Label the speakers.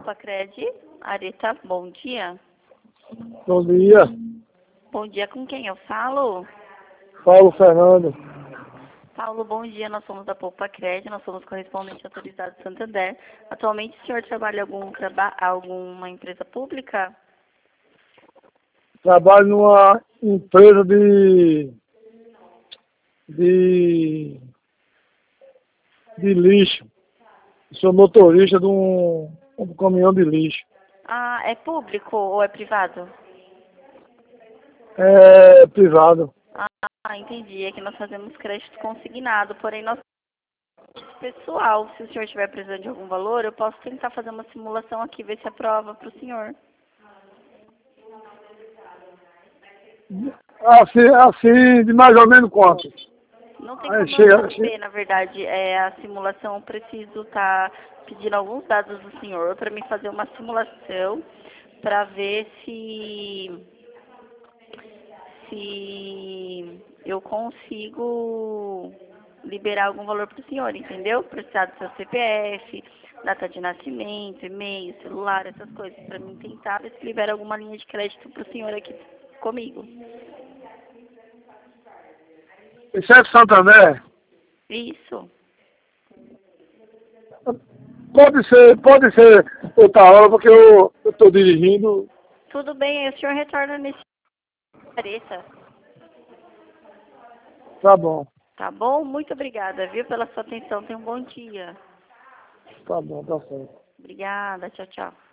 Speaker 1: Poupa-Cred. Areta, bom dia.
Speaker 2: Bom dia.
Speaker 1: Bom dia, com quem eu falo?
Speaker 2: Paulo Fernando.
Speaker 1: Paulo, bom dia. Nós somos da Poupa-Cred, nós somos correspondente autorizado de Santander. Atualmente o senhor trabalha em alguma empresa pública?
Speaker 2: Trabalho numa empresa de lixo. Sou motorista de um caminhão de lixo.
Speaker 1: Ah, é público ou é privado?
Speaker 2: É privado.
Speaker 1: Ah, entendi. É que nós fazemos crédito consignado, porém nós pessoal, se o senhor estiver precisando de algum valor, eu posso tentar fazer uma simulação aqui, ver se aprova para o senhor.
Speaker 2: Assim, de mais ou menos quanto?
Speaker 1: Não tem
Speaker 2: Aí
Speaker 1: como eu
Speaker 2: chega,
Speaker 1: saber, na verdade, a simulação, eu preciso estar pedindo alguns dados do senhor para me fazer uma simulação para ver se eu consigo liberar algum valor para o senhor, entendeu? Precisar do seu CPF, data de nascimento, e-mail, celular, essas coisas, para mim tentar ver se libera alguma linha de crédito para o senhor aqui comigo.
Speaker 2: isso é de Santander?
Speaker 1: Isso.
Speaker 2: Pode ser outra hora, porque eu estou dirigindo.
Speaker 1: Tudo bem, aí o senhor retorna nesse pareça.
Speaker 2: Tá bom,
Speaker 1: Tá bom? Muito obrigada, viu, pela sua atenção. Tenha um bom dia.
Speaker 2: tá bom, tá certo.
Speaker 1: Obrigada. Tchau, tchau.